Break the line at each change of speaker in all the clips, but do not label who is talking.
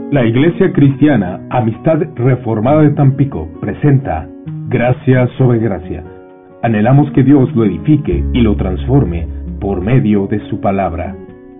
La Iglesia Cristiana Amistad Reformada de Tampico presenta Gracia sobre Gracia. Anhelamos que Dios lo edifique y lo transforme por medio de su palabra.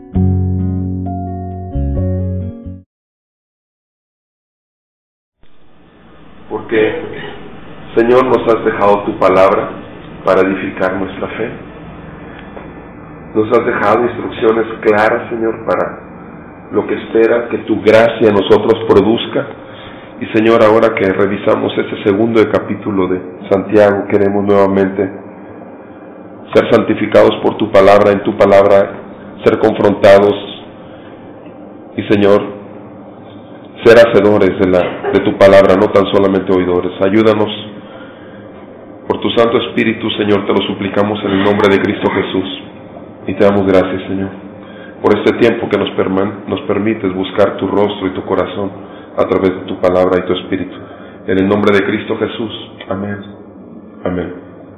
Porque, Señor, nos has dejado tu palabra para edificar nuestra fe. Nos has dejado instrucciones claras, Señor, para lo que espera que tu gracia en nosotros produzca. Y, Señor, ahora que revisamos este segundo capítulo de Santiago, queremos nuevamente ser santificados por tu palabra, en tu palabra, ser confrontados y, Señor, ser hacedores de tu palabra, no tan solamente oidores. Ayúdanos por tu Santo Espíritu, Señor, te lo suplicamos en el nombre de Cristo Jesús. Y te damos gracias, Señor, por este tiempo que nos permites buscar tu rostro y tu corazón a través de tu palabra y tu Espíritu. En el nombre de Cristo Jesús. Amén. Amén.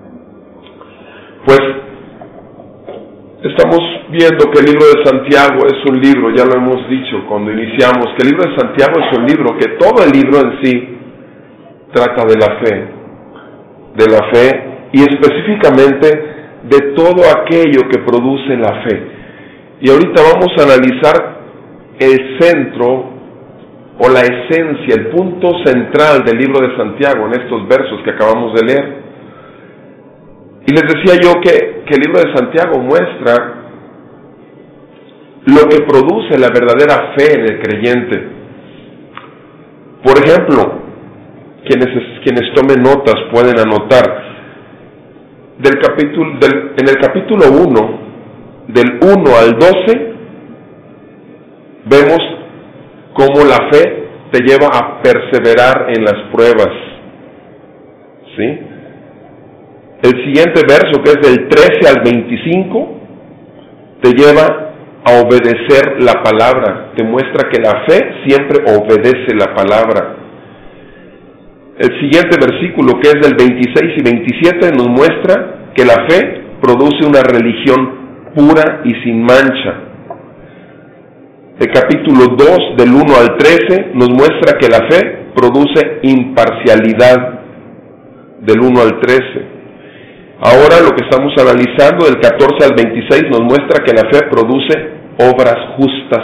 Pues, estamos viendo que el libro de Santiago es un libro, ya lo hemos dicho cuando iniciamos, que el libro de Santiago es un libro, que todo el libro en sí trata de la fe y específicamente de todo aquello que produce la fe. Y ahorita vamos a analizar el centro o la esencia, el punto central del libro de Santiago en estos versos que acabamos de leer. Y les decía yo que el libro de Santiago muestra lo que produce la verdadera fe en el creyente. Por ejemplo, quienes tomen notas pueden anotar en el capítulo 1, del 1 al 12, vemos cómo la fe te lleva a perseverar en las pruebas. ¿Sí? El siguiente verso, que es del 13 al 25, te lleva a obedecer la palabra. Te muestra que la fe siempre obedece la palabra. El siguiente versículo, que es del 26 y 27, nos muestra que la fe produce una religión pura y sin mancha. El capítulo 2, del 1 al 13, nos muestra que la fe produce imparcialidad, del 1 al 13. Ahora lo que estamos analizando, del 14 al 26, nos muestra que la fe produce obras justas.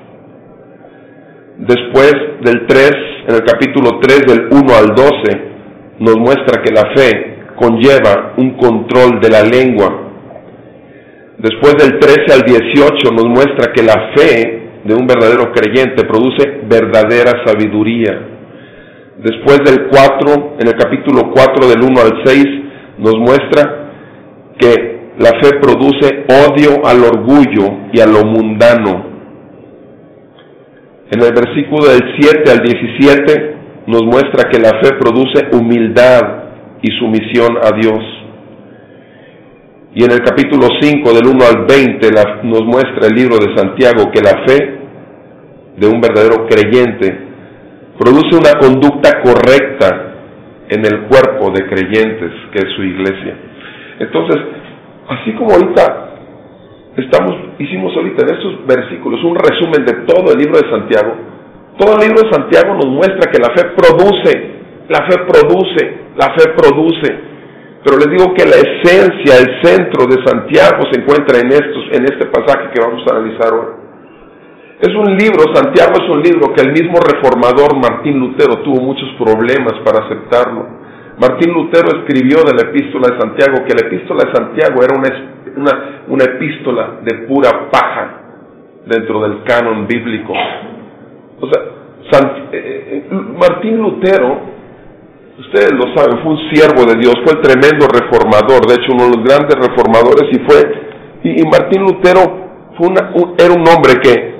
Después del 3, en el capítulo 3, del 1 al 12, nos muestra que la fe conlleva un control de la lengua. Después del 13 al 18 nos muestra que la fe de un verdadero creyente produce verdadera sabiduría. Después del 4, en el capítulo 4, del 1 al 6, nos muestra que la fe produce odio al orgullo y a lo mundano. En el versículo del 7 al 17 nos muestra que la fe produce humildad y sumisión a Dios. Y en el capítulo 5, del 1 al 20, nos muestra el libro de Santiago que la fe de un verdadero creyente produce una conducta correcta en el cuerpo de creyentes, que es su iglesia. Entonces, así como hicimos ahorita en estos versículos un resumen de todo el libro de Santiago, todo el libro de Santiago nos muestra que la fe produce. Pero les digo que la esencia, el centro de Santiago se encuentra en este pasaje que vamos a analizar hoy. Santiago es un libro que el mismo reformador Martín Lutero tuvo muchos problemas para aceptarlo. Martín Lutero escribió de la epístola de Santiago que la epístola de Santiago era una epístola de pura paja dentro del canon bíblico. O sea, Martín Lutero, ustedes lo saben, fue un siervo de Dios, fue el tremendo reformador, de hecho uno de los grandes reformadores, y Martín Lutero era un hombre que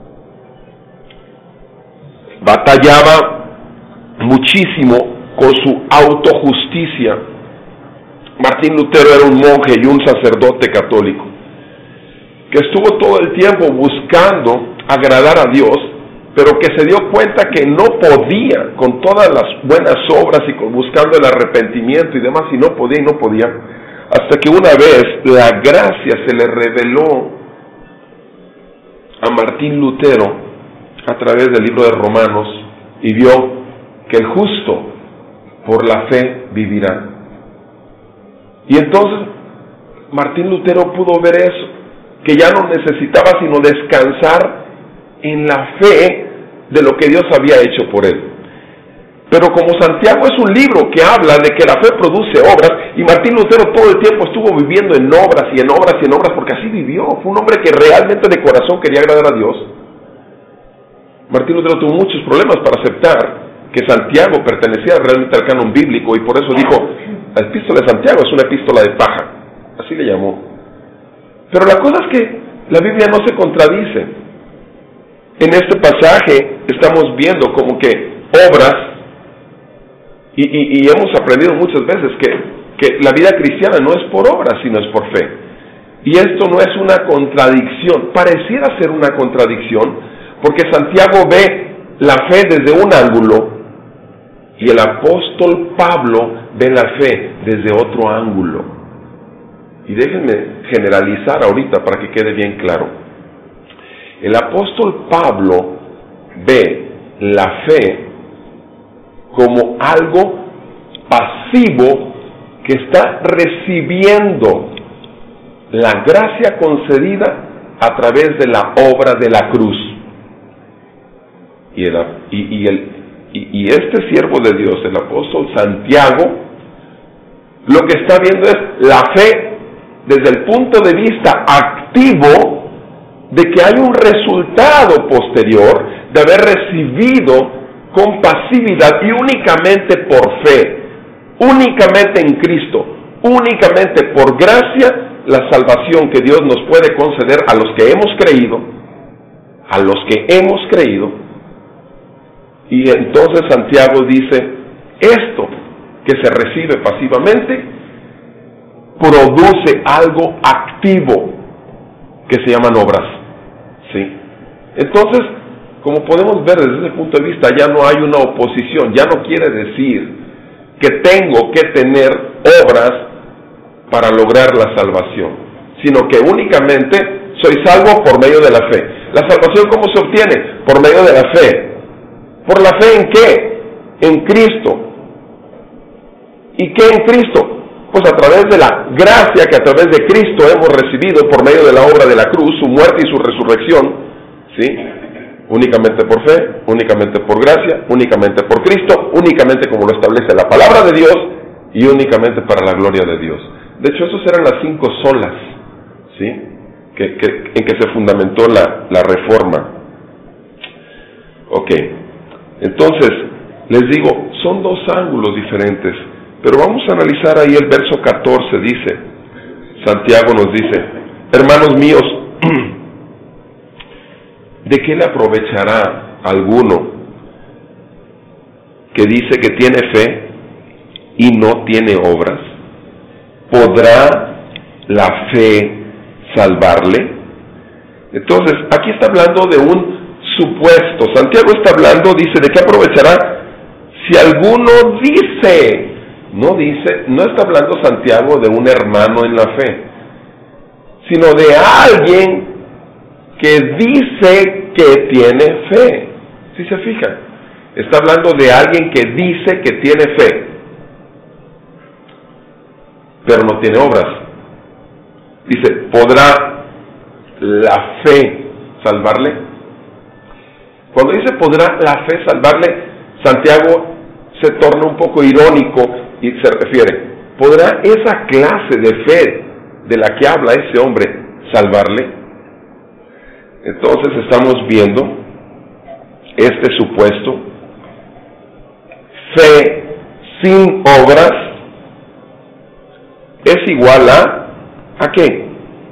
batallaba muchísimo con su autojusticia. Martín Lutero era un monje y un sacerdote católico, que estuvo todo el tiempo buscando agradar a Dios, pero que se dio cuenta que no podía, con todas las buenas obras y buscando el arrepentimiento y demás, y no podía, hasta que una vez la gracia se le reveló a Martín Lutero a través del libro de Romanos y vio que el justo por la fe vivirá. Y entonces Martín Lutero pudo ver eso, que ya no necesitaba sino descansar en la fe de lo que Dios había hecho por él. Pero como Santiago es un libro que habla de que la fe produce obras, y Martín Lutero todo el tiempo estuvo viviendo en obras y en obras y en obras, porque así vivió, fue un hombre que realmente de corazón quería agradar a Dios. Martín Lutero tuvo muchos problemas para aceptar que Santiago pertenecía realmente al canon bíblico, y por eso dijo, la epístola de Santiago es una epístola de paja, así le llamó. Pero la cosa es que la Biblia no se contradice. En este pasaje estamos viendo como que obras, y hemos aprendido muchas veces que la vida cristiana no es por obras, sino es por fe. Y esto no es una contradicción, pareciera ser una contradicción, porque Santiago ve la fe desde un ángulo, y el apóstol Pablo ve la fe desde otro ángulo. Y déjenme generalizar ahorita para que quede bien claro. El apóstol Pablo ve la fe como algo pasivo que está recibiendo la gracia concedida a través de la obra de la cruz. Y este siervo de Dios, el apóstol Santiago, lo que está viendo es la fe desde el punto de vista activo de que hay un resultado posterior de haber recibido con pasividad y únicamente por fe, únicamente en Cristo, únicamente por gracia, la salvación que Dios nos puede conceder a los que hemos creído, y entonces Santiago dice, esto que se recibe pasivamente, produce algo activo, que se llaman obras, ¿sí? Entonces, como podemos ver desde ese punto de vista, ya no hay una oposición, ya no quiere decir que tengo que tener obras para lograr la salvación, sino que únicamente soy salvo por medio de la fe. ¿La salvación cómo se obtiene? Por medio de la fe. ¿Por la fe en qué? En Cristo. ¿Y qué en Cristo? Pues a través de la gracia que a través de Cristo hemos recibido por medio de la obra de la cruz, su muerte y su resurrección, ¿sí? Únicamente por fe, únicamente por gracia, únicamente por Cristo, únicamente como lo establece la palabra de Dios y únicamente para la gloria de Dios. De hecho, esas eran las 5 solas, ¿sí? En que se fundamentó la reforma. Ok, entonces, les digo, son 2 ángulos diferentes, pero vamos a analizar ahí el verso 14, dice, Santiago nos dice, hermanos míos, ¿de qué le aprovechará a alguno que dice que tiene fe y no tiene obras? ¿Podrá la fe salvarle? Entonces, aquí está hablando de un supuesto. Santiago está hablando, dice, ¿de qué aprovechará? Si alguno dice, no está hablando Santiago de un hermano en la fe, sino de alguien que dice que tiene fe. ¿Sí se fijan? Está hablando de alguien que dice que tiene fe, pero no tiene obras. Dice, ¿podrá la fe salvarle? Cuando dice podrá la fe salvarle, Santiago se torna un poco irónico y se refiere, ¿podrá esa clase de fe de la que habla ese hombre salvarle? Entonces estamos viendo este supuesto, fe sin obras es igual ¿a qué?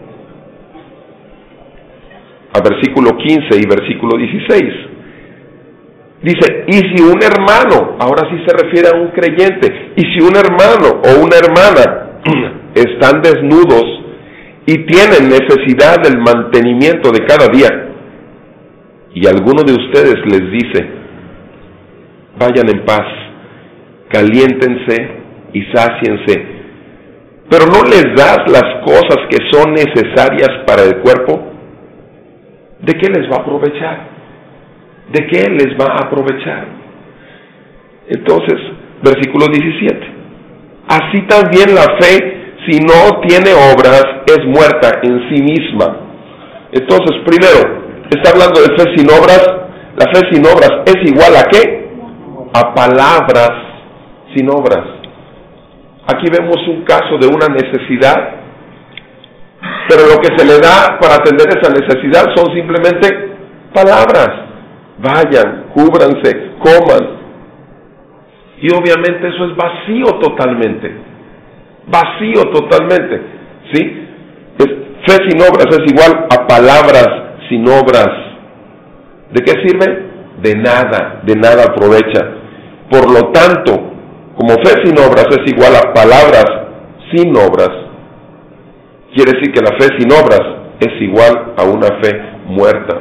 A versículo 15 y versículo 16. Dice, y si un hermano, ahora sí se refiere a un creyente, y si un hermano o una hermana están desnudos y tienen necesidad del mantenimiento de cada día, y alguno de ustedes les dice, vayan en paz, caliéntense y sáciense, pero no les das las cosas que son necesarias para el cuerpo, ¿de qué les va a aprovechar? ¿de qué les va a aprovechar? Entonces, versículo 17. Así también la fe, si no tiene obras, es muerta en sí misma. Entonces, primero, está hablando de fe sin obras. La fe sin obras es igual a ¿qué? A palabras sin obras. Aquí vemos un caso de una necesidad, pero lo que se le da para atender esa necesidad son simplemente palabras. Vayan, cúbranse, coman. Y obviamente eso es vacío totalmente. Vacío totalmente. ¿Sí? Fe sin obras es igual a palabras sin obras. ¿De qué sirve? De nada aprovecha. Por lo tanto, como fe sin obras es igual a palabras sin obras, quiere decir que la fe sin obras es igual a una fe muerta.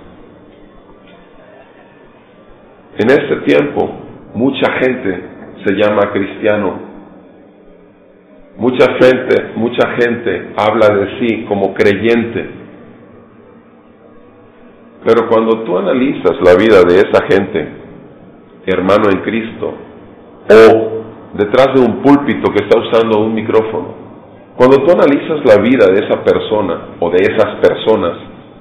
En este tiempo, mucha gente se llama cristiano. Mucha gente habla de sí como creyente. Pero cuando tú analizas la vida de esa gente, hermano en Cristo, o detrás de un púlpito que está usando un micrófono, cuando tú analizas la vida de esa persona o de esas personas,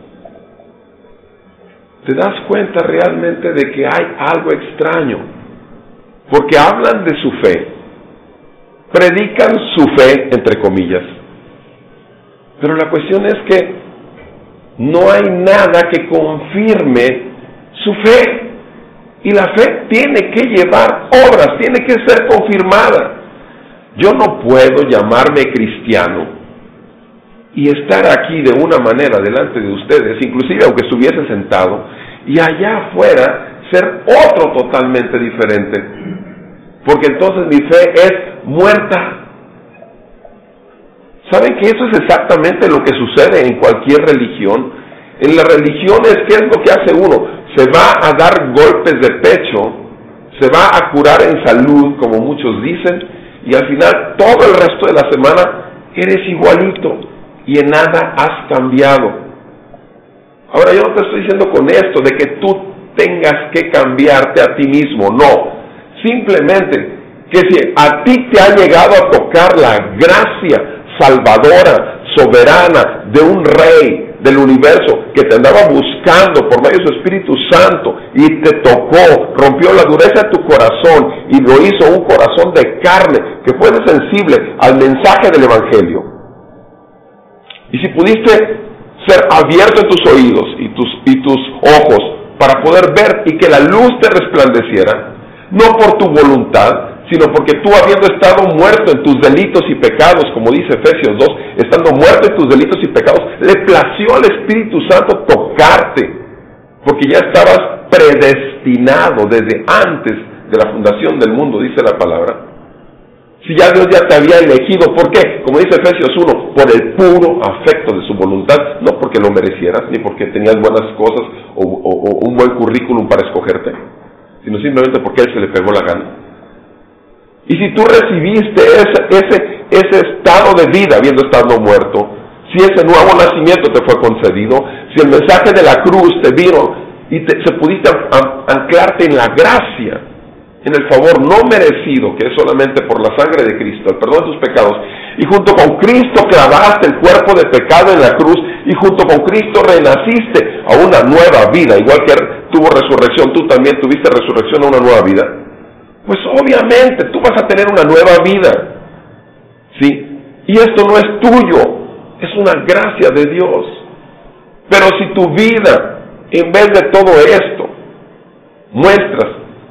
te das cuenta realmente de que hay algo extraño, porque hablan de su fe, predican su fe, entre comillas, pero la cuestión es que no hay nada que confirme su fe, y la fe tiene que llevar obras, tiene que ser confirmada. Yo no puedo llamarme cristiano y estar aquí de una manera delante de ustedes, inclusive aunque estuviese sentado, y allá afuera ser otro totalmente diferente, porque entonces mi fe es muerta. ¿Saben que eso es exactamente lo que sucede en cualquier religión? En las religiones, ¿qué es lo que hace uno? Se va a dar golpes de pecho, se va a curar en salud, como muchos dicen, y al final todo el resto de la semana eres igualito y en nada has cambiado. Ahora, yo no te estoy diciendo con esto de que tú tengas que cambiarte a ti mismo, no. Simplemente que si a ti te ha llegado a tocar la gracia salvadora, soberana de un rey del universo que te andaba buscando por medio de su Espíritu Santo y te tocó, rompió la dureza de tu corazón y lo hizo un corazón de carne que fue sensible al mensaje del Evangelio. Y si pudiste ser abierto en tus oídos y tus ojos para poder ver y que la luz te resplandeciera, no por tu voluntad, sino porque tú, habiendo estado muerto en tus delitos y pecados, como dice Efesios 2, estando muerto en tus delitos y pecados, le plació al Espíritu Santo tocarte, porque ya estabas predestinado desde antes de la fundación del mundo, dice la palabra. Si ya Dios ya te había elegido, ¿por qué? Como dice Efesios 1, por el puro afecto de su voluntad, no porque lo merecieras, ni porque tenías buenas cosas o un buen currículum para escogerte, sino simplemente porque Él se le pegó la gana. Y si tú recibiste ese estado de vida habiendo estado muerto, si ese nuevo nacimiento te fue concedido, si el mensaje de la cruz te vino y se pudiste anclarte en la gracia, en el favor no merecido, que es solamente por la sangre de Cristo, el perdón de tus pecados, y junto con Cristo clavaste el cuerpo de pecado en la cruz, y junto con Cristo renaciste a una nueva vida, igual que tuvo resurrección, tú también tuviste resurrección a una nueva vida. Pues obviamente tú vas a tener una nueva vida, ¿sí? Y esto no es tuyo, es una gracia de Dios. Pero si tu vida, en vez de todo esto, muestras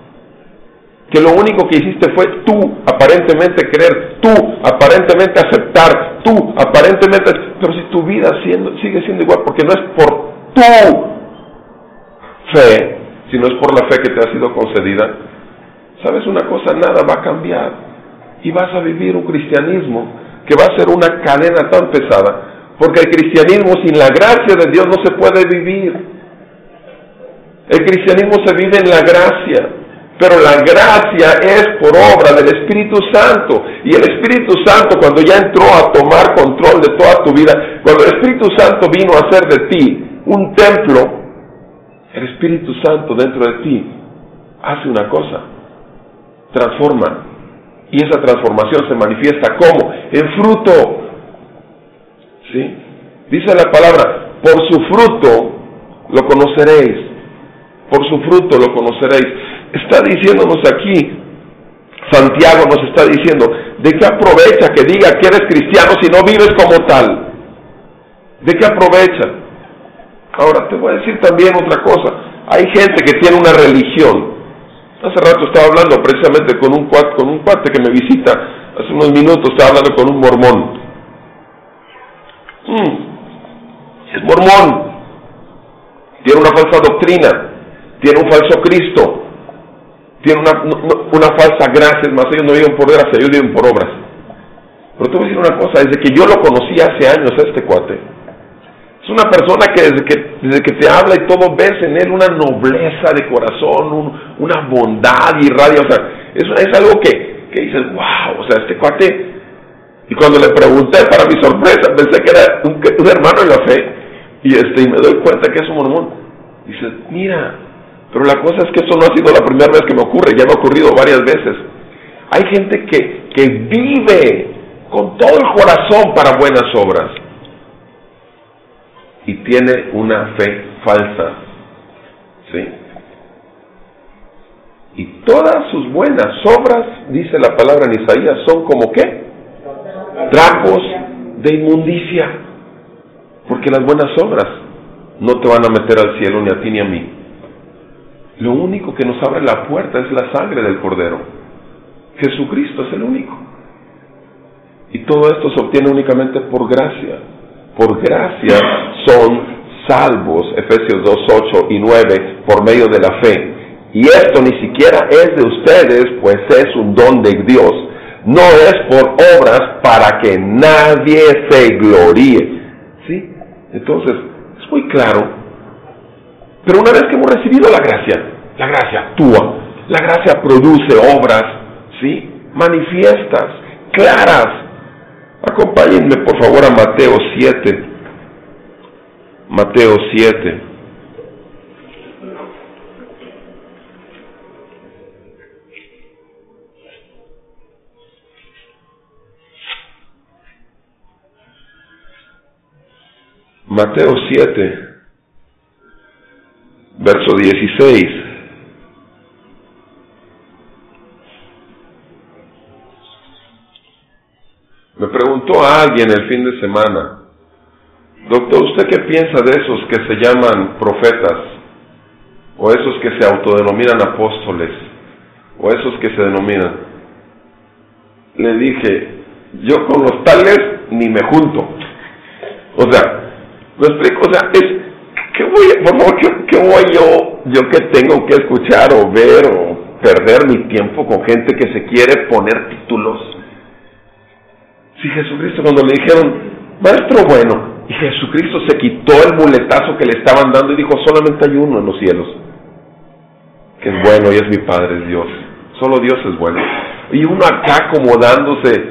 que lo único que hiciste fue tú aparentemente creer, tú aparentemente aceptar, tú aparentemente, pero si tu vida sigue siendo igual, porque no es por tu fe, sino es por la fe que te ha sido concedida, ¿sabes una cosa? Nada va a cambiar y vas a vivir un cristianismo que va a ser una cadena tan pesada, porque el cristianismo sin la gracia de Dios no se puede vivir. El cristianismo se vive en la gracia, pero la gracia es por obra del Espíritu Santo, y el Espíritu Santo, cuando ya entró a tomar control de toda tu vida, cuando el Espíritu Santo vino a hacer de ti un templo el Espíritu Santo dentro de ti hace una cosa, transforma. Y esa transformación se manifiesta ¿cómo? En fruto. ¿Sí? Dice la palabra, por su fruto lo conoceréis. Por su fruto lo conoceréis. Está diciéndonos aquí, Santiago nos está diciendo, ¿de qué aprovecha que diga que eres cristiano si no vives como tal? ¿De qué aprovecha? Ahora te voy a decir también otra cosa. Hay gente que tiene una religión. Hace rato estaba hablando precisamente con un cuate que me visita. Hace unos minutos estaba hablando con un mormón. Es mormón. Tiene una falsa doctrina. Tiene un falso Cristo. Tiene una falsa gracia. Es más, ellos no viven por gracia, ellos viven por obras. Pero te voy a decir una cosa. Desde que yo lo conocí hace años a este cuate, es una persona que desde que te habla y todo ves en él una nobleza de corazón, una bondad y radio. O sea, es algo que dices, wow, o sea, este cuate. Y cuando le pregunté, para mi sorpresa, pensé que era un hermano en la fe, y me doy cuenta que es un mormón. Dice, mira, pero la cosa es que eso no ha sido la primera vez que me ocurre, ya me ha ocurrido varias veces. Hay gente que vive con todo el corazón para buenas obras. Y tiene una fe falsa, ¿sí? Y todas sus buenas obras, dice la palabra en Isaías, son como ¿qué? Trapos de inmundicia. Porque las buenas obras no te van a meter al cielo ni a ti ni a mí. Lo único que nos abre la puerta es la sangre del Cordero. Jesucristo es el único. Y todo esto se obtiene únicamente por gracia. Por gracia son salvos, Efesios 2, 8 y 9, por medio de la fe. Y esto ni siquiera es de ustedes, pues es un don de Dios. No es por obras para que nadie se gloríe. ¿Sí? Entonces, es muy claro. Pero una vez que hemos recibido la gracia actúa. La gracia produce obras, ¿sí? Manifiestas, claras. Acompáñenme por favor a Mateo 7. Mateo 7. Mateo 7, verso 16. Me preguntó a alguien el fin de semana, doctor, ¿usted qué piensa de esos que se llaman profetas? O esos que se autodenominan apóstoles, o esos que se denominan. Le dije, yo con los tales ni me junto. O sea, ¿me explico? O sea, ¿qué voy yo que tengo que escuchar o ver o perder mi tiempo con gente que se quiere poner títulos? Si Jesucristo, cuando le dijeron, maestro bueno, y Jesucristo se quitó el muletazo que le estaban dando y dijo, solamente hay uno en los cielos, que es bueno y es mi Padre, es Dios. Solo Dios es bueno. Y uno acá acomodándose,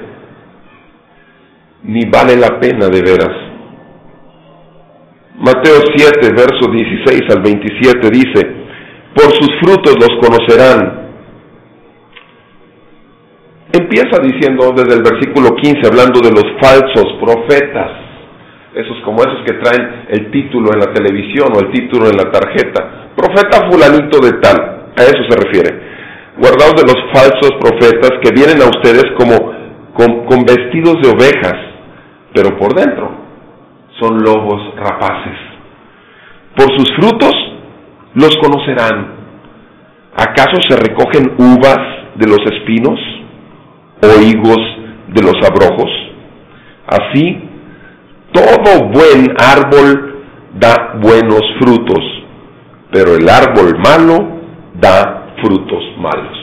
ni vale la pena de veras. Mateo 7, versos 16 al 27 dice, por sus frutos los conocerán. Empieza diciendo desde el versículo 15, hablando de los falsos profetas, esos que traen el título en la televisión o el título en la tarjeta, profeta fulanito de tal, a eso se refiere. Guardaos de los falsos profetas que vienen a ustedes con vestidos de ovejas, pero por dentro son lobos rapaces. Por sus frutos los conocerán. ¿Acaso se recogen uvas de los espinos o higos de los abrojos? Así, todo buen árbol da buenos frutos, pero el árbol malo da frutos malos.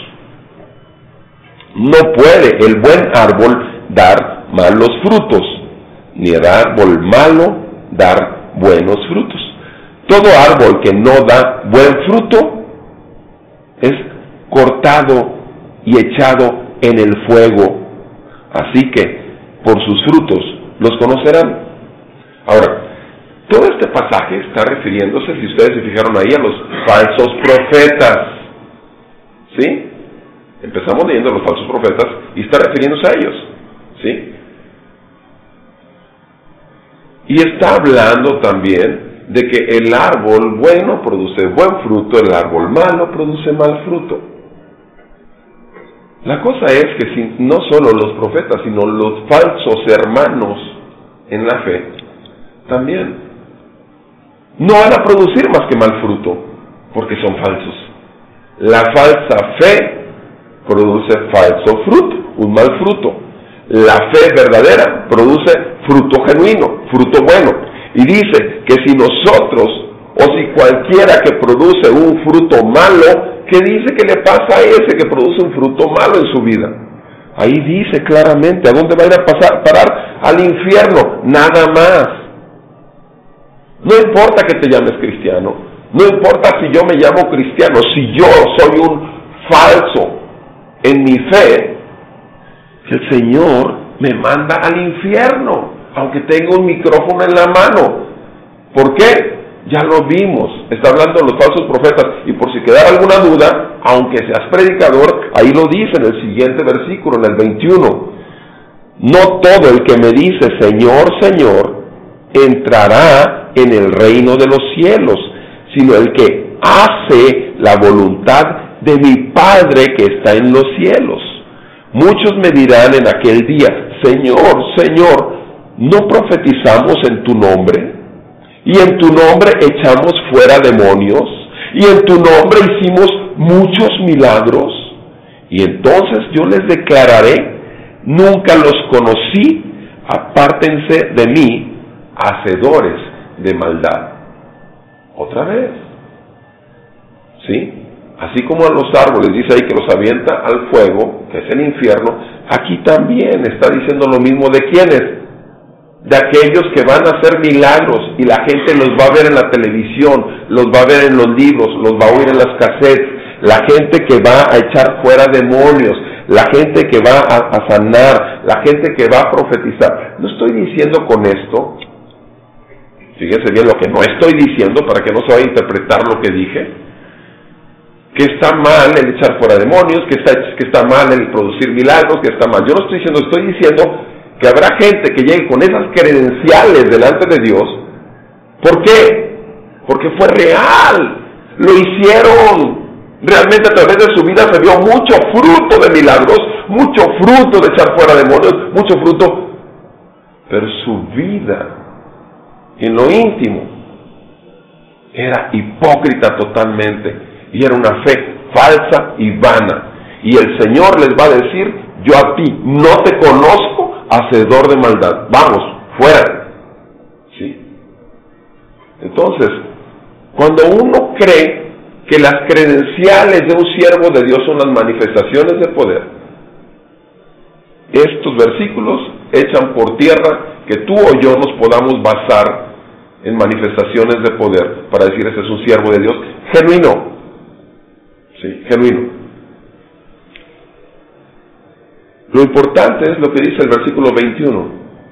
No puede el buen árbol dar malos frutos, ni el árbol malo dar buenos frutos. Todo árbol que no da buen fruto es cortado y echado en el fuego. Así que por sus frutos los conocerán. Ahora, todo este pasaje está refiriéndose, si ustedes se fijaron ahí, falsos profetas. ¿Sí? Empezamos leyendo los falsos profetas y está refiriéndose a ellos. ¿Sí? Y está hablando también de que el árbol bueno produce buen fruto, el árbol malo produce mal fruto. La cosa es que si no solo los profetas, sino los falsos hermanos en la fe, también no van a producir más que mal fruto, porque son falsos. La falsa fe produce falso fruto, un mal fruto. La fe verdadera produce fruto genuino, fruto bueno. Y dice que si nosotros, o si cualquiera que produce un fruto malo, ¿qué dice que le pasa a ese que produce un fruto malo en su vida? Ahí dice claramente, ¿a dónde va a ir a parar? Al infierno, nada más. No importa que te llames cristiano, no importa si yo me llamo cristiano, si yo soy un falso en mi fe, el Señor me manda al infierno, aunque tenga un micrófono en la mano. ¿Por qué? Ya lo vimos, está hablando de los falsos profetas, y por si quedara alguna duda, aunque seas predicador, ahí lo dice en el siguiente versículo, en el 21. No todo el que me dice Señor, Señor, entrará en el reino de los cielos, sino el que hace la voluntad de mi Padre que está en los cielos. Muchos me dirán en aquel día, Señor, Señor, ¿no profetizamos en tu nombre? Y en tu nombre echamos fuera demonios, y en tu nombre hicimos muchos milagros. Y entonces yo les declararé, nunca los conocí, apártense de mí, hacedores de maldad. Otra vez, ¿sí? Así como a los árboles dice ahí que los avienta al fuego, que es el infierno, aquí también está diciendo lo mismo. ¿De quiénes? De aquellos que van a hacer milagros y la gente los va a ver en la televisión, los va a ver en los libros, los va a oír en las cassettes, la gente que va a echar fuera demonios, la gente que va a sanar, la gente que va a profetizar. No estoy diciendo con esto, fíjense bien lo que no estoy diciendo para que no se vaya a interpretar lo que dije, que está mal el echar fuera demonios, que está mal el producir milagros, que está mal. Yo no estoy diciendo, estoy diciendo que habrá gente que llegue con esas credenciales delante de Dios. ¿Por qué? Porque fue real, lo hicieron. Realmente a través de su vida se vio mucho fruto de milagros, mucho fruto de echar fuera demonios, mucho fruto. Pero su vida, en lo íntimo, era hipócrita totalmente. Y era una fe falsa y vana. Y el Señor les va a decir, yo a ti no te conozco, hacedor de maldad. Vamos, fuera. ¿Sí? Entonces, cuando uno cree que las credenciales de un siervo de Dios son las manifestaciones de poder, estos versículos echan por tierra que tú o yo nos podamos basar en manifestaciones de poder para decir ese es un siervo de Dios genuino. Sí, genuino. Lo importante es lo que dice el versículo 21.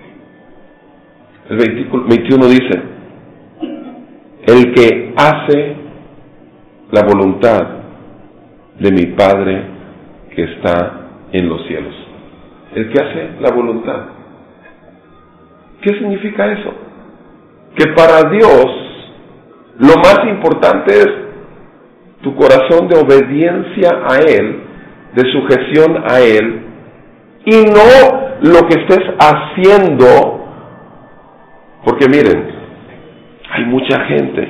El versículo 21 dice, el que hace la voluntad de mi Padre que está en los cielos. El que hace la voluntad. ¿Qué significa eso? Que para Dios lo más importante es tu corazón de obediencia a Él, de sujeción a Él, y no lo que estés haciendo, porque miren, hay mucha gente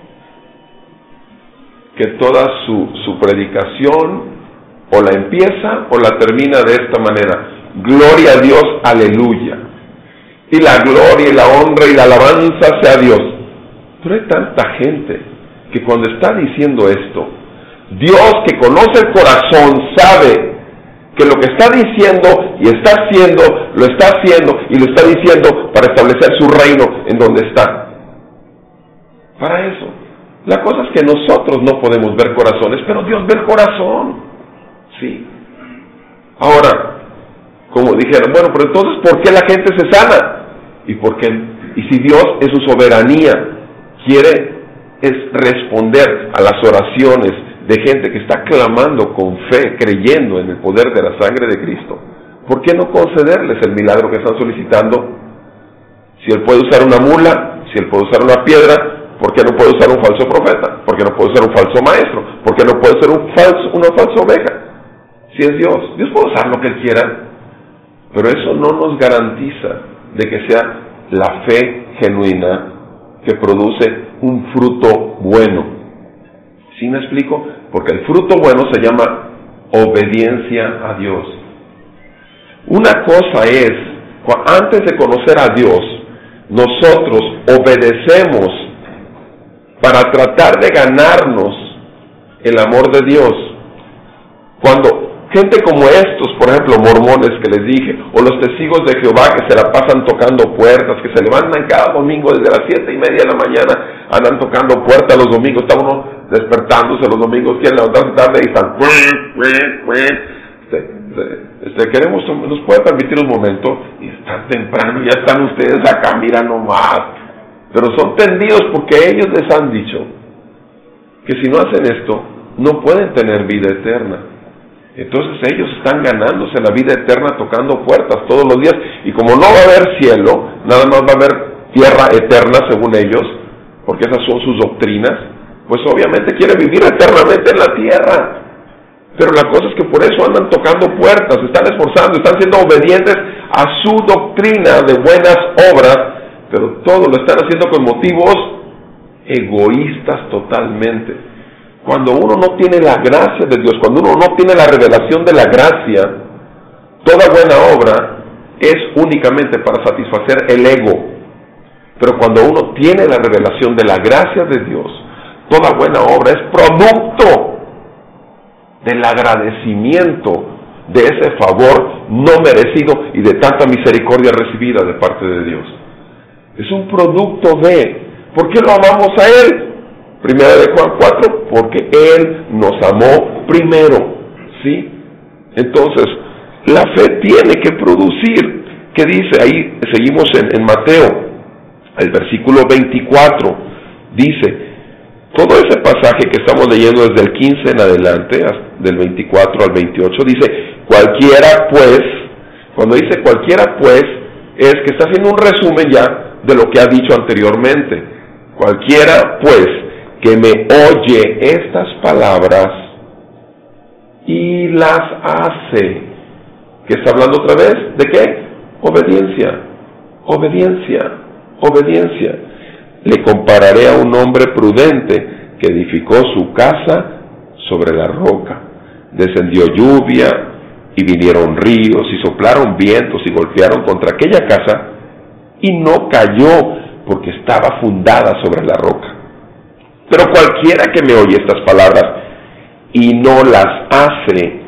que toda su predicación o la empieza o la termina de esta manera, gloria a Dios, aleluya, y la gloria y la honra y la alabanza sea a Dios. Pero hay tanta gente que cuando está diciendo esto, Dios que conoce el corazón sabe que lo que está diciendo y está haciendo, lo está haciendo y lo está diciendo para establecer su reino en donde está. Para eso. La cosa es que nosotros no podemos ver corazones, pero Dios ve el corazón. Sí. Ahora, como dijeron, bueno, pero entonces, ¿por qué la gente se sana? Y si Dios en su soberanía quiere es responder a las oraciones de gente que está clamando con fe, creyendo en el poder de la sangre de Cristo, ¿por qué no concederles el milagro que están solicitando? Si Él puede usar una mula, si Él puede usar una piedra, ¿por qué no puede usar un falso profeta? ¿Por qué no puede usar un falso maestro? ¿Por qué no puede ser una falsa oveja? Si es Dios, Dios puede usar lo que Él quiera, pero eso no nos garantiza de que sea la fe genuina que produce un fruto bueno. ¿Sí me explico? Porque el fruto bueno se llama obediencia a Dios. Una cosa es, antes de conocer a Dios, nosotros obedecemos para tratar de ganarnos el amor de Dios. Cuando gente como estos, por ejemplo, mormones que les dije, o los testigos de Jehová que se la pasan tocando puertas, que se levantan cada domingo desde las 7:30 de la mañana, andan tocando puertas los domingos, está uno despertándose los domingos, quieren levantarse tarde y están... ¿Nos puede permitir un momento? Y está temprano, ya están ustedes acá, mira nomás. Pero son tendidos porque ellos les han dicho que si no hacen esto, no pueden tener vida eterna. Entonces ellos están ganándose la vida eterna tocando puertas todos los días. Y como no va a haber cielo, nada más va a haber tierra eterna según ellos, porque esas son sus doctrinas, pues obviamente quieren vivir eternamente en la tierra. Pero la cosa es que por eso andan tocando puertas, están esforzando, están siendo obedientes a su doctrina de buenas obras, pero todo lo están haciendo con motivos egoístas totalmente. Cuando uno no tiene la gracia de Dios, cuando uno no tiene la revelación de la gracia, toda buena obra es únicamente para satisfacer el ego. Pero cuando uno tiene la revelación de la gracia de Dios, toda buena obra es producto del agradecimiento de ese favor no merecido y de tanta misericordia recibida de parte de Dios. Es un producto de, ¿por qué lo amamos a Él? Primera de Juan 4, porque Él nos amó primero, ¿sí? Entonces, la fe tiene que producir, ¿qué dice? Ahí seguimos en Mateo, el versículo 24, dice, todo ese pasaje que estamos leyendo desde el 15 en adelante, del 24 al 28, dice, cualquiera pues, cuando dice cualquiera pues, es que está haciendo un resumen ya de lo que ha dicho anteriormente. Cualquiera pues, que me oye estas palabras y las hace. ¿Qué está hablando otra vez? ¿De qué? Obediencia, obediencia, obediencia. Le compararé a un hombre prudente que edificó su casa sobre la roca. Descendió lluvia y vinieron ríos y soplaron vientos y golpearon contra aquella casa y no cayó porque estaba fundada sobre la roca. Pero cualquiera que me oye estas palabras y no las hace,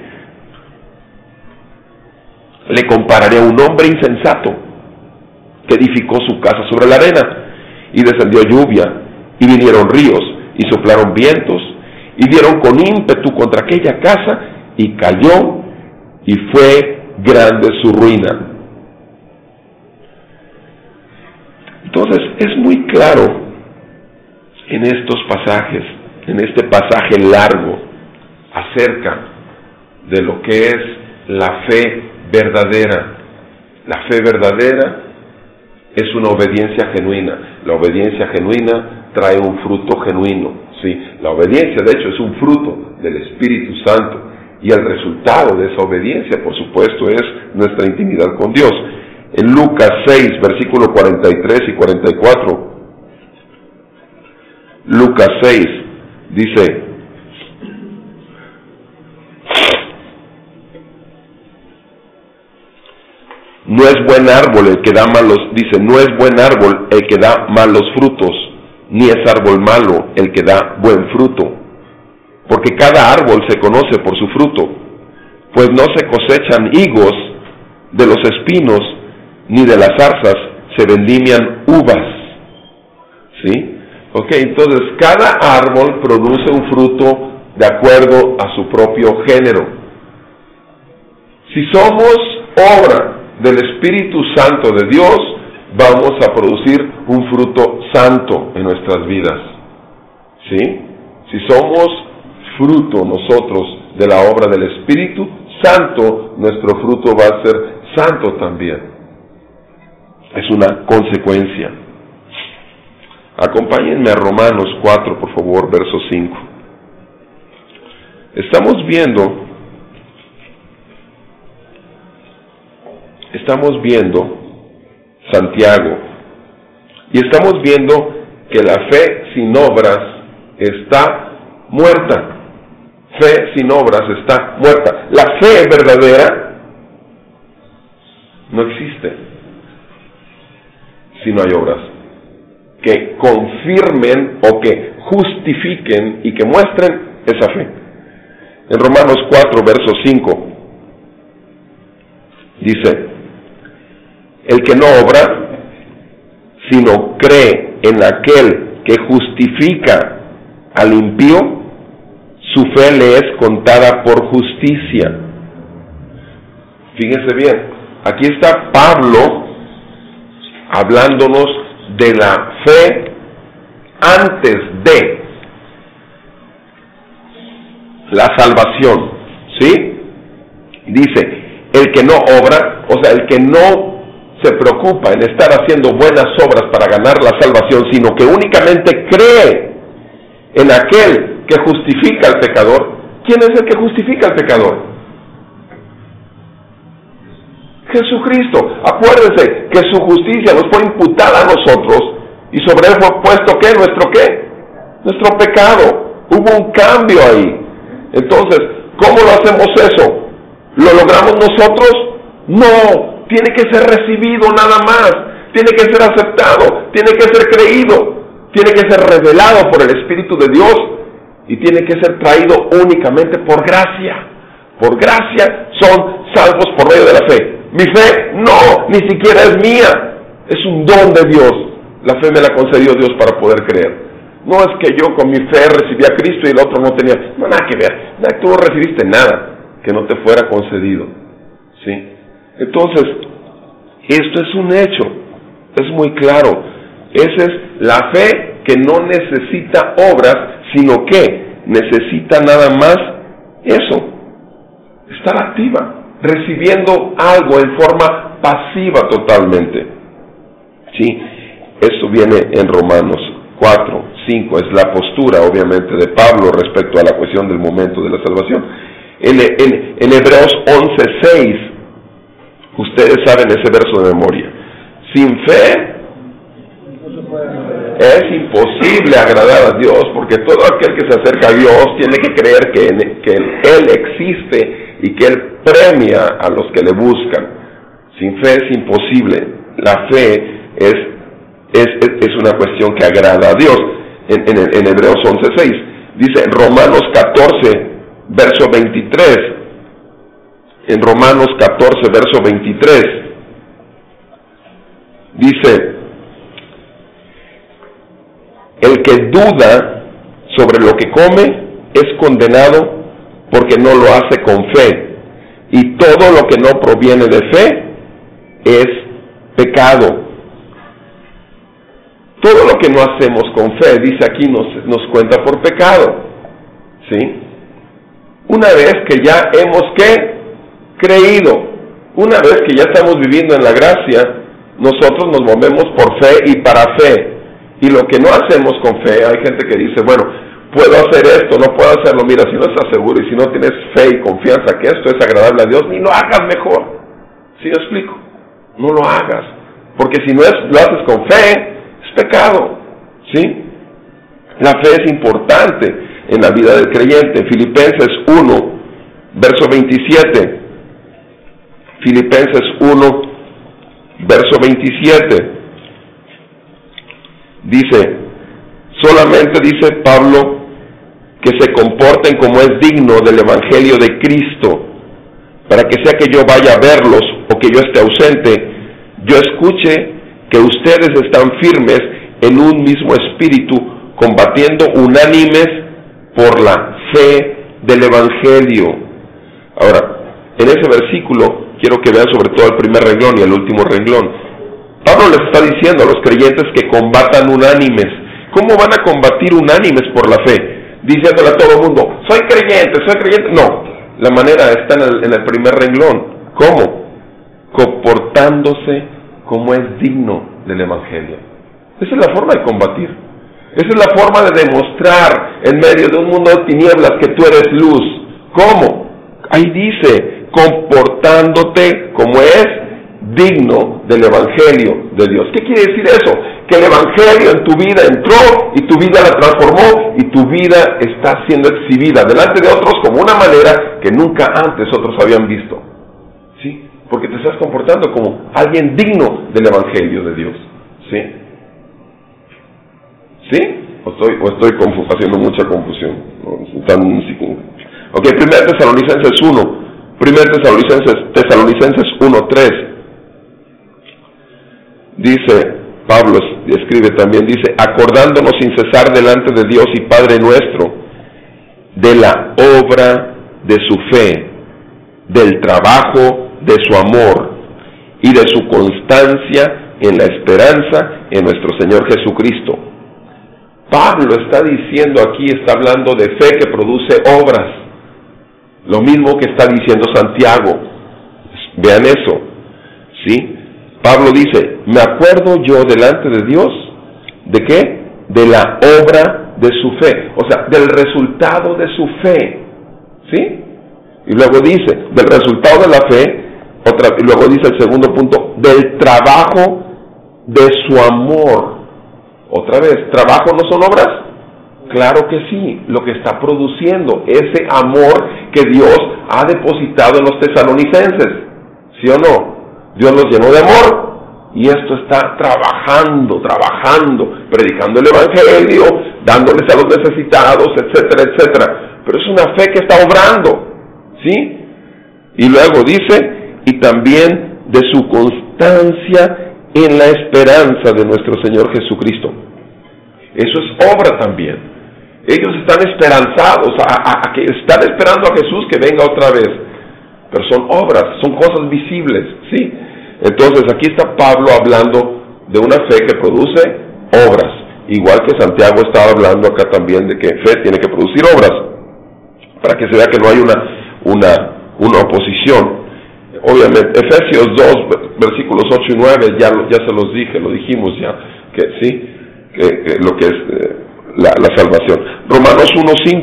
le compararé a un hombre insensato que edificó su casa sobre la arena, y descendió lluvia, y vinieron ríos, y soplaron vientos, y dieron con ímpetu contra aquella casa, y cayó, y fue grande su ruina. Entonces, es muy claro en estos pasajes, en este pasaje largo, acerca de lo que es la fe verdadera. La fe verdadera es una obediencia genuina. La obediencia genuina trae un fruto genuino, ¿sí? La obediencia, de hecho, es un fruto del Espíritu Santo, y el resultado de esa obediencia, por supuesto, es nuestra intimidad con Dios. En Lucas 6, versículos 43 y 44, Lucas 6 dice, no es buen árbol el que da malos, dice, no es buen árbol el que da malos frutos, ni es árbol malo el que da buen fruto, porque cada árbol se conoce por su fruto, pues no se cosechan higos de los espinos, ni de las zarzas se vendimian uvas, ¿sí? Ok, entonces cada árbol produce un fruto de acuerdo a su propio género. Si somos obra del Espíritu Santo de Dios, vamos a producir un fruto santo en nuestras vidas, ¿sí? Si somos fruto nosotros de la obra del Espíritu Santo, nuestro fruto va a ser santo también. Es una consecuencia. Acompáñenme a Romanos 4, por favor, verso 5. Estamos viendo Santiago, y estamos viendo que la fe sin obras está muerta. Fe sin obras está muerta. La fe verdadera no existe si no hay obras que confirmen o que justifiquen y que muestren esa fe. En Romanos 4, verso 5, dice: el que no obra, sino cree en aquel que justifica al impío, su fe le es contada por justicia. Fíjense bien, aquí está Pablo hablándonos de la fe antes de la salvación, ¿sí? Dice, el que no obra, o sea, el que no se preocupa en estar haciendo buenas obras para ganar la salvación, sino que únicamente cree en aquel que justifica al pecador. ¿Quién es el que justifica al pecador? Jesucristo. Acuérdense que su justicia nos fue imputada a nosotros y sobre él fue puesto ¿qué? Nuestro pecado. Hubo un cambio ahí. Entonces, ¿cómo lo hacemos eso? ¿Lo logramos nosotros? No, tiene que ser recibido nada más, tiene que ser aceptado, tiene que ser creído, tiene que ser revelado por el Espíritu de Dios y tiene que ser traído únicamente por gracia. Por gracia son salvos por medio de la fe. Mi fe no, ni siquiera es mía, es un don de Dios. La fe me la concedió Dios para poder creer. No es que yo con mi fe recibí a Cristo y el otro no tenía. No, nada que ver. Tú no recibiste nada que no te fuera concedido. ¿Sí? Entonces, esto es un hecho. Es muy claro. Esa es la fe que no necesita obras, sino que necesita nada más eso. Estar activa, recibiendo algo en forma pasiva totalmente. ¿Sí? Eso viene en Romanos 4, 5, es la postura obviamente de Pablo respecto a la cuestión del momento de la salvación. En Hebreos 11, 6, ustedes saben ese verso de memoria. Sin fe es imposible agradar a Dios, porque todo aquel que se acerca a Dios tiene que creer que Él existe y que Él premia a los que le buscan. Sin fe es imposible. La fe es una cuestión que agrada a Dios. En Hebreos 11:6 dice, en Romanos 14 verso 23, en Romanos 14 verso 23 dice, el que duda sobre lo que come es condenado porque no lo hace con fe, y todo lo que no proviene de fe es pecado. Todo lo que no hacemos con fe, dice aquí, nos cuenta por pecado. ¿Sí? Una vez que ya hemos creído, una vez que ya estamos viviendo en la gracia, nosotros nos movemos por fe y para fe. Y lo que no hacemos con fe, hay gente que dice, bueno, puedo hacer esto, no puedo hacerlo. Mira, si no estás seguro y si no tienes fe y confianza que esto es agradable a Dios, ni lo hagas mejor. ¿Sí me explico? No lo hagas. Porque si no lo haces con fe, es pecado. ¿Sí? La fe es importante en la vida del creyente. Filipenses 1, verso 27. Filipenses 1, verso 27. Dice, solamente dice Pablo, que se comporten como es digno del Evangelio de Cristo, para que sea que yo vaya a verlos o que yo esté ausente, yo escuche que ustedes están firmes en un mismo espíritu, combatiendo unánimes por la fe del Evangelio. Ahora, en ese versículo, quiero que vean sobre todo el primer renglón y el último renglón. Pablo les está diciendo a los creyentes que combatan unánimes. ¿Cómo van a combatir unánimes por la fe? diciéndole a todo el mundo, soy creyente. No, la manera está en el primer renglón. ¿Cómo? Comportándose como es digno del Evangelio. Esa es la forma de combatir. Esa es la forma de demostrar en medio de un mundo de tinieblas que tú eres luz. ¿Cómo? Ahí dice, comportándote como es digno del Evangelio de Dios. ¿Qué quiere decir eso? Que el Evangelio en tu vida entró y tu vida la transformó y tu vida está siendo exhibida delante de otros como una manera que nunca antes otros habían visto. ¿Sí? Porque te estás comportando como alguien digno del Evangelio de Dios. ¿Sí? ¿Sí? ¿O estoy haciendo mucha confusión? Ok, 1 Tesalonicenses 1:3. Dice, Pablo escribe también, dice, acordándonos sin cesar delante de Dios y Padre nuestro, de la obra de su fe, del trabajo de su amor y de su constancia en la esperanza en nuestro Señor Jesucristo. Pablo está diciendo aquí, está hablando de fe que produce obras, lo mismo que está diciendo Santiago. Vean eso, ¿sí? Pablo dice, me acuerdo yo delante de Dios, ¿de qué? De la obra de su fe, o sea, del resultado de su fe, ¿sí? Y luego dice, del resultado de la fe, y luego dice el segundo punto, del trabajo de su amor. Otra vez, ¿trabajo no son obras? Claro que sí, lo que está produciendo, ese amor que Dios ha depositado en los tesalonicenses, ¿sí o no? Dios los llenó de amor y esto está trabajando, predicando el Evangelio, dándoles a los necesitados, etcétera, etcétera. Pero es una fe que está obrando, ¿sí? Y luego dice, y también de su constancia en la esperanza de nuestro Señor Jesucristo. Eso es obra también. Ellos están esperanzados, que están esperando a Jesús que venga otra vez. Pero son obras, son cosas visibles, ¿sí? Entonces aquí está Pablo hablando de una fe que produce obras. Igual que Santiago está hablando acá también de que fe tiene que producir obras. Para que se vea que no hay una oposición. Obviamente, Efesios 2, versículos 8 y 9, ya se los dije, lo dijimos ya, que sí, que lo que es la salvación. Romanos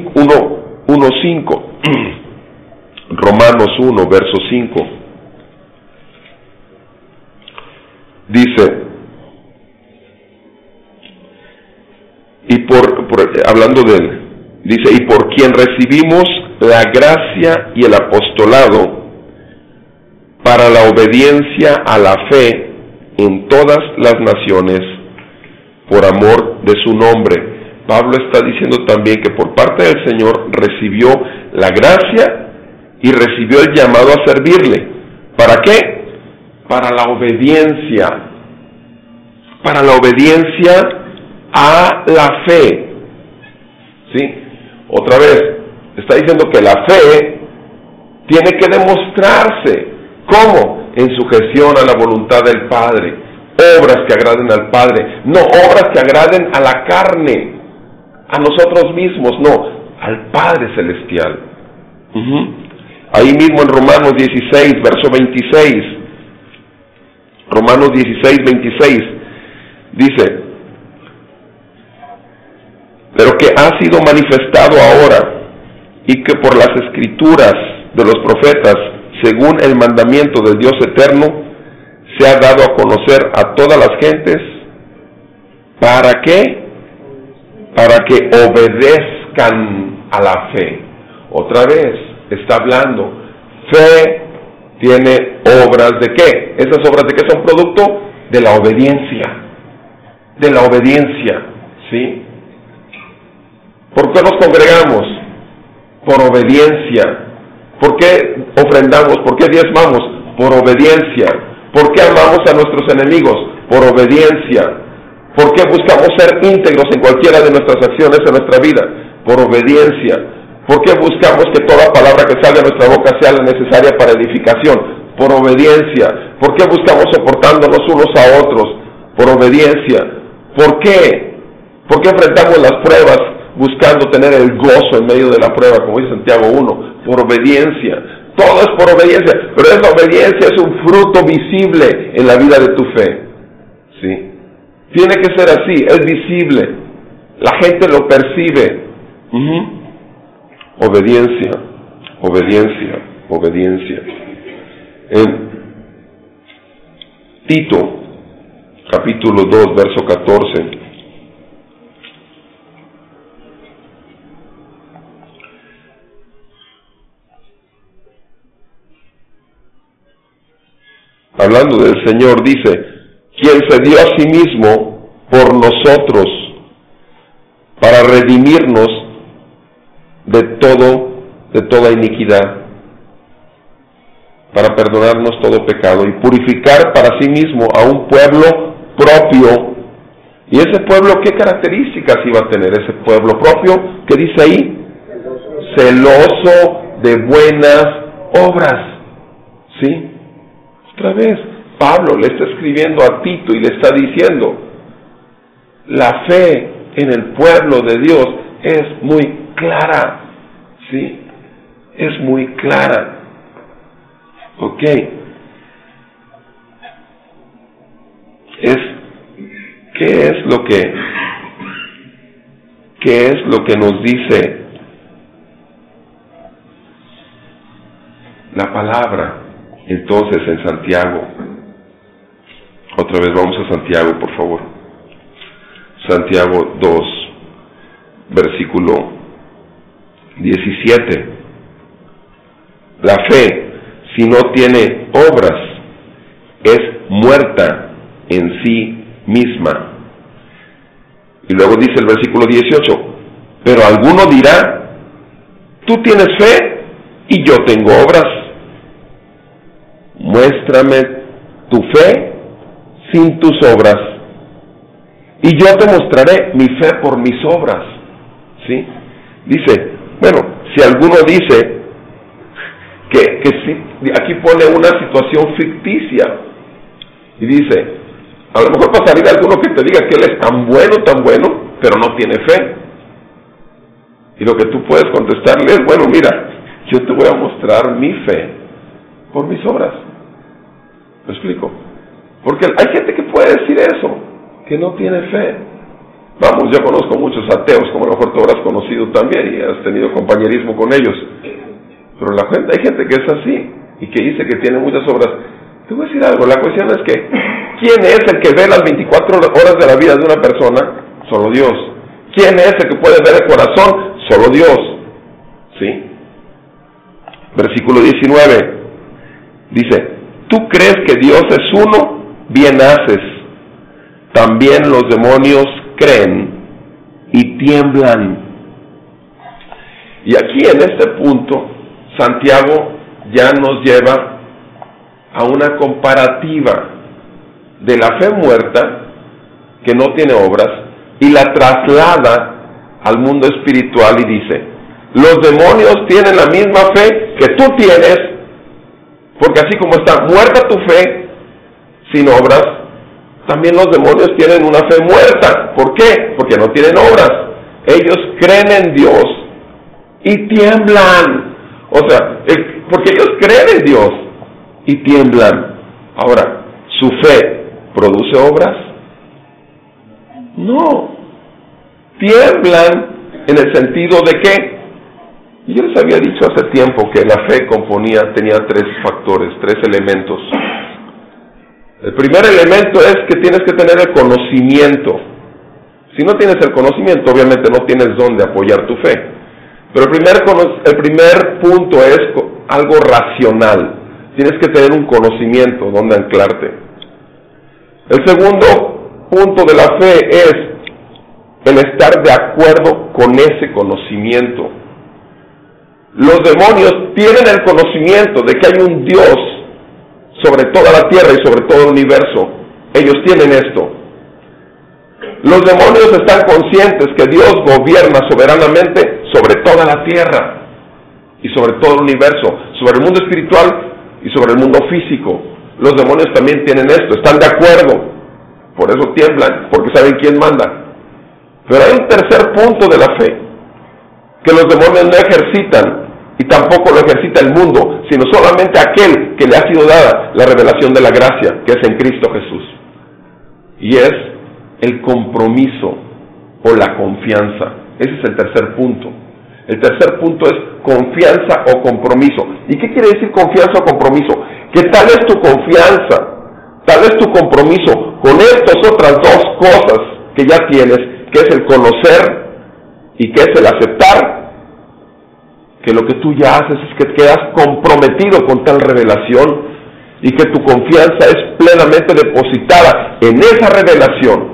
1:5. Romanos 1, verso 5. Dice, hablando de él, dice, y por quien recibimos la gracia y el apostolado para la obediencia a la fe en todas las naciones, por amor de su nombre. Pablo está diciendo también que por parte del Señor recibió la gracia y recibió el llamado a servirle. ¿Para qué? Para la obediencia a la fe. ¿Sí? Otra vez, está diciendo que la fe tiene que demostrarse. ¿Cómo? En sujeción a la voluntad del Padre. Obras que agraden al Padre, no obras que agraden a la carne, a nosotros mismos, no, al Padre Celestial. Ahí mismo en Romanos 16, verso 26, Romanos 16, 26, dice, pero que ha sido manifestado ahora, y que por las escrituras de los profetas, según el mandamiento del Dios eterno, se ha dado a conocer a todas las gentes. ¿Para qué? Para que obedezcan a la fe. Otra vez, está hablando. Fe tiene obras ¿de qué? ¿Esas obras de qué son producto? De la obediencia. De la obediencia, ¿sí? ¿Por qué nos congregamos? Por obediencia. ¿Por qué ofrendamos? ¿Por qué diezmamos? Por obediencia. ¿Por qué amamos a nuestros enemigos? Por obediencia. ¿Por qué buscamos ser íntegros en cualquiera de nuestras acciones en nuestra vida? Por obediencia. ¿Por qué buscamos que toda palabra que salga de nuestra boca sea la necesaria para edificación? Por obediencia. ¿Por qué buscamos soportándonos unos a otros? Por obediencia. ¿Por qué? ¿Por qué enfrentamos las pruebas buscando tener el gozo en medio de la prueba, como dice Santiago 1, por obediencia. Todo es por obediencia, pero esa obediencia es un fruto visible en la vida de tu fe. ¿Sí? Tiene que ser así, es visible. La gente lo percibe. Obediencia, obediencia, obediencia. En Tito, capítulo 2, verso 14. Hablando del Señor, dice, quien se dio a sí mismo por nosotros para redimirnos de toda iniquidad, para perdonarnos todo pecado y purificar para sí mismo a un pueblo propio. ¿Y ese pueblo qué características iba a tener? Ese pueblo propio, ¿qué dice ahí? Celoso de buenas obras. ¿Sí? Otra vez, Pablo le está escribiendo a Tito y le está diciendo, la fe en el pueblo de Dios es muy clara, ¿sí? Es muy clara. Ok. ¿Qué es lo que nos dice la palabra? Entonces en Santiago, otra vez vamos a Santiago, por favor. Santiago 2, versículo 17. La fe, si no tiene obras, es muerta en sí misma. Y luego dice el versículo 18, pero alguno dirá, tú tienes fe y yo tengo obras. Muéstrame tu fe sin tus obras, y yo te mostraré mi fe por mis obras. ¿Sí? Dice, bueno, si alguno dice que sí, aquí pone una situación ficticia, y dice, a lo mejor pasaría alguno que te diga que él es tan bueno, pero no tiene fe. Y lo que tú puedes contestarle es, bueno, mira, yo te voy a mostrar mi fe por mis obras. ¿Me explico? Porque hay gente que puede decir eso, que no tiene fe. Vamos, yo conozco muchos ateos, como a lo mejor tú habrás conocido también y has tenido compañerismo con ellos. Pero hay gente que es así y que dice que tiene muchas obras. Te voy a decir algo, la cuestión es que ¿quién es el que ve las 24 horas de la vida de una persona? Solo Dios. ¿Quién es el que puede ver el corazón? Solo Dios. ¿Sí? Versículo 19 dice, ¿tú crees que Dios es uno? Bien haces. También los demonios creen y tiemblan. Y aquí en este punto, Santiago ya nos lleva a una comparativa de la fe muerta, que no tiene obras, y la traslada al mundo espiritual y dice, los demonios tienen la misma fe que tú tienes, porque así como está muerta tu fe, sin obras, también los demonios tienen una fe muerta. ¿Por qué? Porque no tienen obras. Ellos creen en Dios y tiemblan. O sea, porque ellos creen en Dios y tiemblan. Ahora, ¿su fe produce obras? No. Tiemblan en el sentido de que, yo les había dicho hace tiempo que la fe tenía 3 factores, 3 elementos. El primer elemento es que tienes que tener el conocimiento. Si no tienes el conocimiento, obviamente no tienes dónde apoyar tu fe. Pero el primer punto es algo racional. Tienes que tener un conocimiento donde anclarte. El segundo punto de la fe es el estar de acuerdo con ese conocimiento. Los demonios tienen el conocimiento de que hay un Dios sobre toda la tierra y sobre todo el universo. Ellos tienen esto. Los demonios están conscientes que Dios gobierna soberanamente sobre toda la tierra y sobre todo el universo, sobre el mundo espiritual y sobre el mundo físico. Los demonios también tienen esto, están de acuerdo, por eso tiemblan, porque saben quién manda. Pero hay un tercer punto de la fe, que los demonios no ejercitan, y tampoco lo ejercita el mundo, sino solamente aquel que le ha sido dada la revelación de la gracia, que es en Cristo Jesús. Y es el compromiso o la confianza. Ese es el tercer punto. El tercer punto es confianza o compromiso. ¿Y qué quiere decir confianza o compromiso? Que tal es tu confianza, tal es tu compromiso con estas otras dos cosas que ya tienes, que es el conocer y que es el aceptar, que lo que tú ya haces es que quedas comprometido con tal revelación y que tu confianza es plenamente depositada en esa revelación.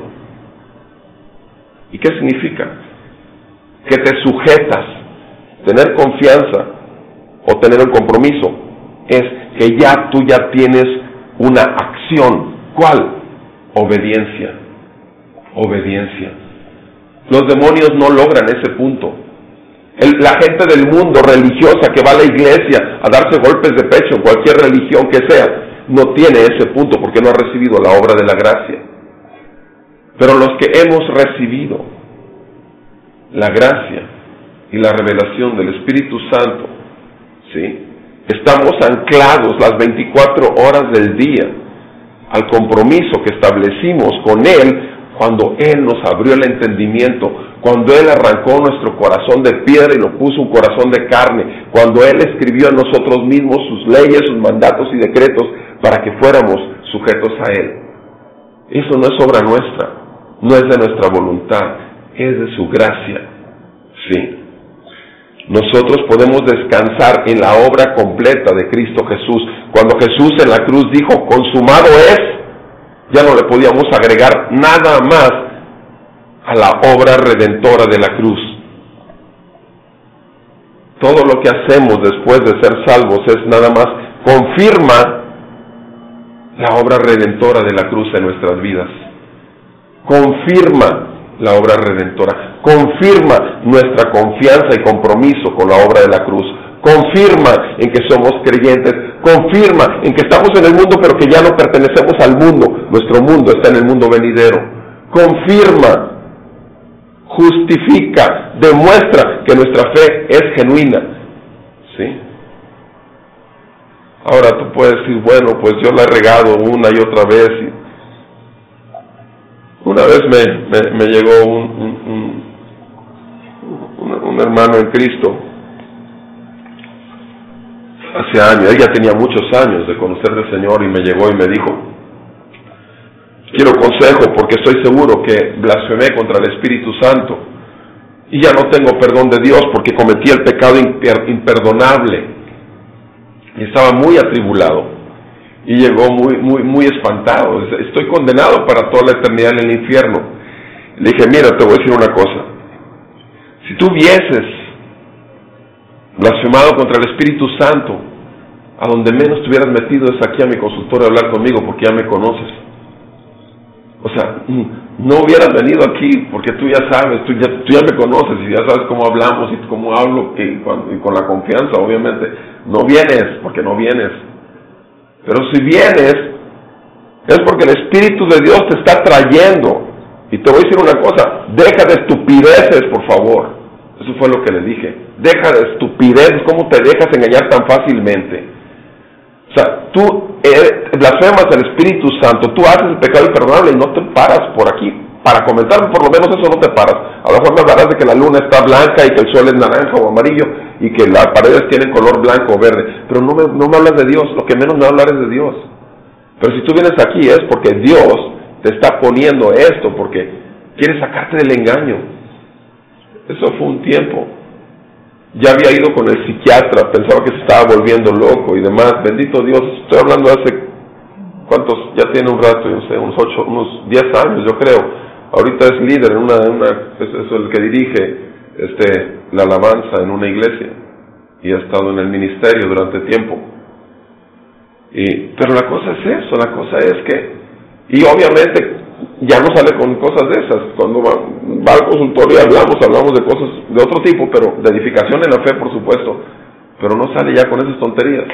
¿Y qué significa? Que te sujetas. Tener confianza o tener un compromiso es que tú ya tienes una acción. ¿Cuál? Obediencia. Obediencia. Los demonios no logran ese punto. La gente del mundo religiosa que va a la iglesia a darse golpes de pecho en cualquier religión que sea, no tiene ese punto porque no ha recibido la obra de la gracia. Pero los que hemos recibido la gracia y la revelación del Espíritu Santo, ¿sí?, estamos anclados las 24 horas del día al compromiso que establecimos con Él cuando Él nos abrió el entendimiento, cuando Él arrancó nuestro corazón de piedra y lo puso un corazón de carne, cuando Él escribió en nosotros mismos sus leyes, sus mandatos y decretos para que fuéramos sujetos a Él. Eso no es obra nuestra, no es de nuestra voluntad, es de su gracia. Sí. Nosotros podemos descansar en la obra completa de Cristo Jesús. Cuando Jesús en la cruz dijo, consumado es, ya no le podíamos agregar nada más a la obra redentora de la cruz. Todo lo que hacemos después de ser salvos es nada más confirma la obra redentora de la cruz en nuestras vidas. Confirma la obra redentora. Confirma nuestra confianza y compromiso con la obra de la cruz. Confirma en que somos creyentes. Confirma en que estamos en el mundo, pero que ya no pertenecemos al mundo. Nuestro mundo está en el mundo venidero. Confirma, justifica, demuestra que nuestra fe es genuina. ¿Sí? Ahora tú puedes decir, bueno, pues yo la he regado una y otra vez. Una vez me llegó un hermano en Cristo, hace años, ella tenía muchos años de conocer al Señor, y me llegó y me dijo, quiero consejo porque estoy seguro que blasfemé contra el Espíritu Santo y ya no tengo perdón de Dios porque cometí el pecado imperdonable, y estaba muy atribulado. Y llegó muy espantado. Estoy condenado para toda la eternidad en el infierno. Le dije, mira, te voy a decir una cosa. Si tú hubieses blasfemado contra el Espíritu Santo, a donde menos te hubieras metido es aquí a mi consultorio a hablar conmigo, porque ya me conoces. O sea, no hubieras venido aquí porque tú ya sabes, tú ya me conoces y ya sabes cómo hablamos y cómo hablo y con la confianza, obviamente. No vienes porque no vienes. Pero si vienes, es porque el Espíritu de Dios te está trayendo. Y te voy a decir una cosa, deja de estupideces, por favor. Eso fue lo que le dije. Deja de estupideces, ¿cómo te dejas engañar tan fácilmente? O sea, tú blasfemas al Espíritu Santo, tú haces el pecado imperdonable y no te paras por aquí. Para comenzar, por lo menos eso no te paras. A lo mejor me hablarás de que la luna está blanca y que el sol es naranja o amarillo y que las paredes tienen color blanco o verde. Pero no me hablas de Dios, lo que menos me hablas es de Dios. Pero si tú vienes aquí es porque Dios te está poniendo esto, porque quiere sacarte del engaño. Eso fue un tiempo. Ya había ido con el psiquiatra, pensaba que se estaba volviendo loco y demás. Bendito Dios, estoy hablando de hace, ¿cuántos? Ya tiene un rato, yo sé, unos 10 años yo creo. Ahorita es líder es el que dirige la alabanza en una iglesia y ha estado en el ministerio durante tiempo. Pero la cosa es eso, la cosa es que, y obviamente ya no sale con cosas de esas. Cuando va al consultorio y hablamos de cosas de otro tipo, pero de edificación en la fe, por supuesto, pero no sale ya con esas tonterías.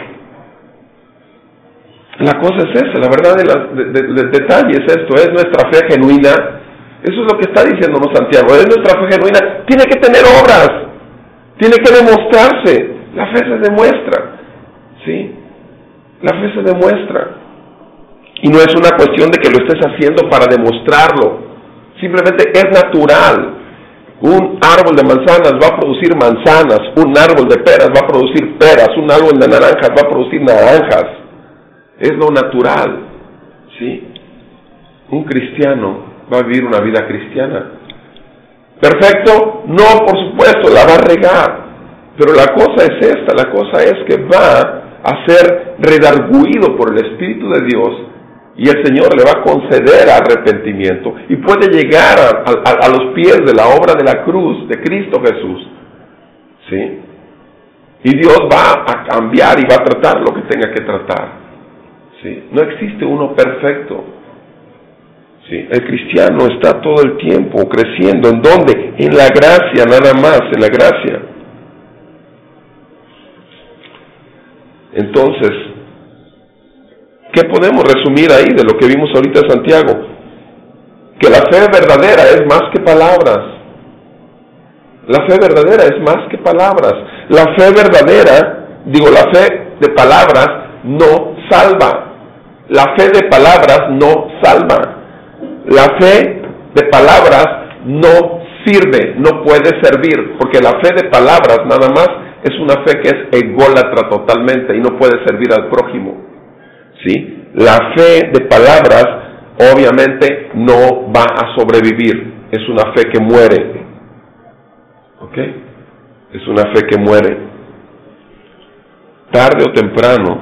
La cosa es esa, la verdad del detalle es esto, es nuestra fe genuina. Eso es lo que está diciéndonos Santiago, es nuestra fe genuina, tiene que tener obras, Tiene que demostrarse. La fe se demuestra. ¿Sí? La fe se demuestra. Y no es una cuestión de que lo estés haciendo para demostrarlo. Simplemente es natural. Un árbol de manzanas va a producir manzanas, un árbol de peras va a producir peras, un árbol de naranjas va a producir naranjas. Es lo natural, ¿sí? Un cristiano va a vivir una vida cristiana. ¿Perfecto? No, por supuesto, la va a regar. Pero la cosa es esta, la cosa es que va a ser redarguido por el Espíritu de Dios y el Señor le va a conceder arrepentimiento y puede llegar a los pies de la obra de la cruz de Cristo Jesús. ¿Sí? Y Dios va a cambiar y va a tratar lo que tenga que tratar. ¿Sí? No existe uno perfecto. ¿Sí? El cristiano está todo el tiempo creciendo. ¿En dónde? En la gracia, nada más, en la gracia. Entonces, ¿qué podemos resumir ahí de lo que vimos ahorita en Santiago? Que la fe verdadera es más que palabras. La fe verdadera es más que palabras. La fe verdadera, la fe de palabras no salva. La fe de palabras no salva. La fe de palabras no sirve, no puede servir, porque la fe de palabras nada más es una fe que es ególatra totalmente y no puede servir al prójimo. ¿Sí? La fe de palabras obviamente no va a sobrevivir, es una fe que muere. ¿Ok? Es una fe que muere. Tarde o temprano,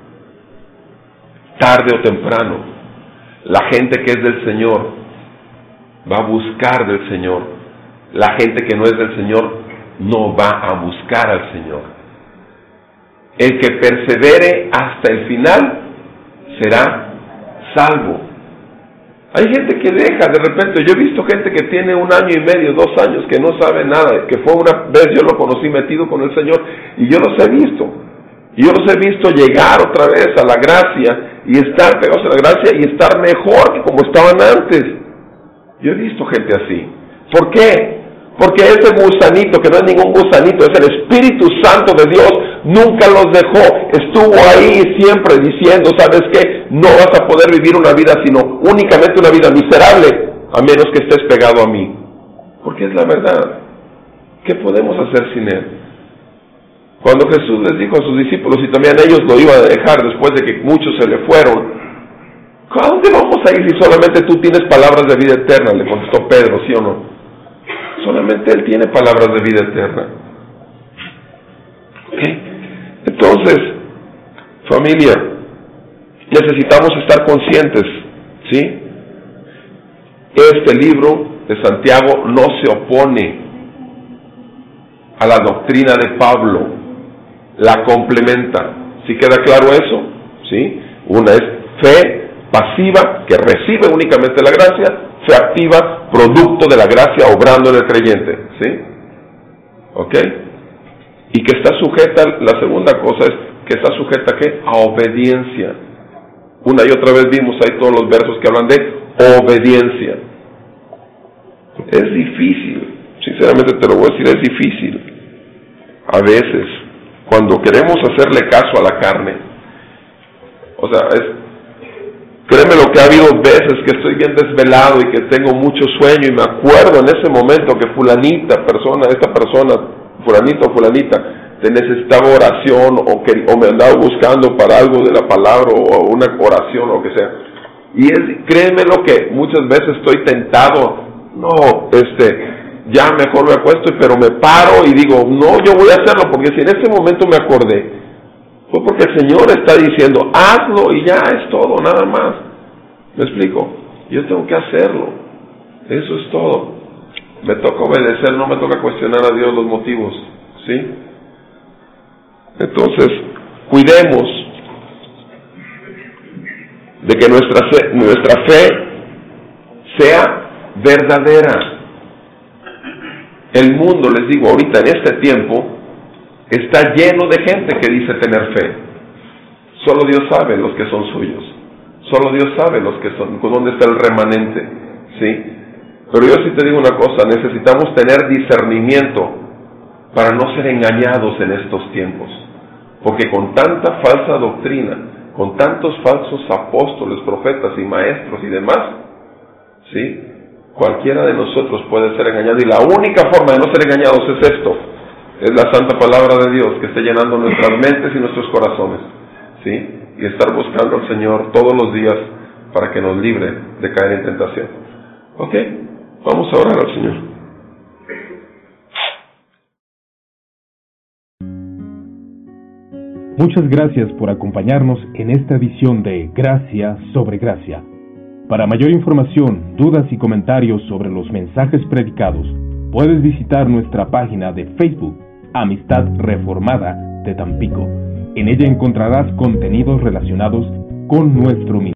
la gente que es del Señor va a buscar del Señor. La gente que no es del Señor no va a buscar al Señor. El que persevere hasta el final será salvo. Hay gente que deja de repente. Yo he visto gente que tiene 1 año y medio, 2 años, que no sabe nada, que fue una vez, yo lo conocí metido con el Señor, y yo los he visto. Y yo los he visto llegar otra vez a la gracia, y estar pegados a la gracia, y estar mejor que como estaban antes. Yo he visto gente así. ¿Por qué? Porque ese gusanito, que no es ningún gusanito, es el Espíritu Santo de Dios, nunca los dejó, estuvo ahí siempre diciendo, ¿sabes qué? No vas a poder vivir una vida sino únicamente una vida miserable, a menos que estés pegado a mí. Porque es la verdad. ¿Qué podemos hacer sin Él? Cuando Jesús les dijo a sus discípulos, y también ellos lo iban a dejar después de que muchos se le fueron, ¿a dónde vamos a ir si solamente tú tienes palabras de vida eterna? Le contestó Pedro, ¿sí o no? Solamente Él tiene palabras de vida eterna. ¿Okay? Entonces, familia, necesitamos estar conscientes, ¿sí? Este libro de Santiago no se opone a la doctrina de Pablo, la complementa. ¿Sí queda claro eso? ¿Sí? Una es fe pasiva, que recibe únicamente la gracia; fe activa, producto de la gracia obrando en el creyente, ¿sí? ¿Ok? Y que está sujeta, la segunda cosa es que está sujeta, ¿qué? A obediencia. Una y otra vez vimos ahí todos los versos que hablan de obediencia. Es difícil, sinceramente te lo voy a decir, es difícil. A veces, cuando queremos hacerle caso a la carne, créeme lo que ha habido veces que estoy bien desvelado y que tengo mucho sueño y me acuerdo en ese momento que fulanito o fulanita, te necesitaba oración o me andaba buscando para algo de la palabra o una oración o lo que sea. Y créeme lo que muchas veces estoy tentado, ya mejor me acuesto, pero me paro y digo, no, yo voy a hacerlo, porque si en ese momento me acordé, fue porque el Señor está diciendo, hazlo y ya es todo, nada más. ¿Me explico? Yo tengo que hacerlo. Eso es todo. Me toca obedecer, no me toca cuestionar a Dios los motivos. ¿Sí? Entonces, cuidemos de que nuestra fe sea verdadera. El mundo, les digo, ahorita en este tiempo, está lleno de gente que dice tener fe. Solo Dios sabe los que son suyos. Solo Dios sabe los que son, dónde está el remanente. ¿Sí? Pero yo sí te digo una cosa, necesitamos tener discernimiento para no ser engañados en estos tiempos. Porque con tanta falsa doctrina, con tantos falsos apóstoles, profetas y maestros y demás, ¿sí?, cualquiera de nosotros puede ser engañado, y la única forma de no ser engañados es esto, es la santa palabra de Dios que esté llenando nuestras mentes y nuestros corazones, ¿sí?, y estar buscando al Señor todos los días para que nos libre de caer en tentación. Ok, vamos a orar al Señor.
Muchas gracias por acompañarnos en esta edición de Gracia sobre Gracia. Para mayor información, dudas y comentarios sobre los mensajes predicados, puedes visitar nuestra página de Facebook, Amistad Reformada de Tampico. En ella encontrarás contenidos relacionados con nuestro ministerio.